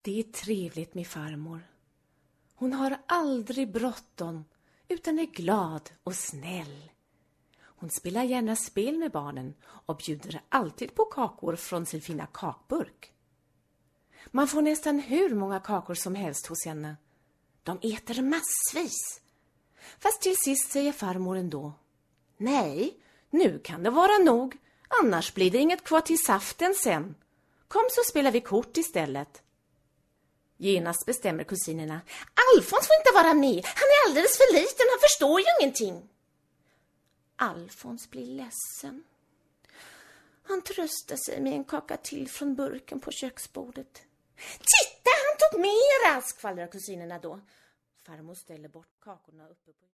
Det är trevligt med farmor. Hon har aldrig bråttom utan är glad och snäll. Hon spelar gärna spel med barnen och bjuder alltid på kakor från sin fina kakburk. Man får nästan hur många kakor som helst hos henne. De äter massvis. Fast till sist säger farmor ändå: nej, nu kan det vara nog. Annars blir det inget kvar till saften sen. Kom så spelar vi kort istället. Genast bestämmer kusinerna: Alfons får inte vara med. Han är alldeles för liten, han förstår ju ingenting. Alfons blir ledsen. Han tröstar sig med en kaka till från burken på köksbordet. Titta, han tog mera, skvallrar kusinerna då. Farmor ställer bort kakorna uppe på